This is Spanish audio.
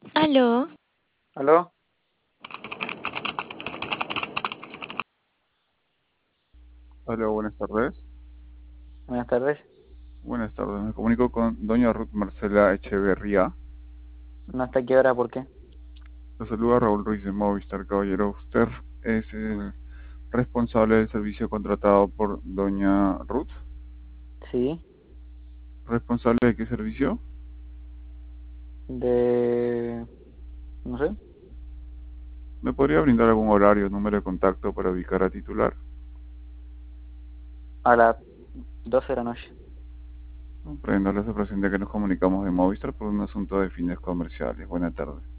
Aló, ¿Aló? Hola, buenas tardes. Buenas tardes. Buenas tardes, me comunico con doña Ruth Marcela Echeverría. ¿No hasta qué hora? ¿Por qué? La saluda Raúl Ruiz de Movistar, caballero. Usted es el responsable del servicio contratado por doña Ruth. Sí, ¿Responsable de qué servicio? de... no sé, ¿Me podría brindar algún horario o número de contacto para ubicar a titular? a las 12 de la noche. Comprendo, les presente que nos comunicamos de Movistar por un asunto de fines comerciales. Buenas tardes.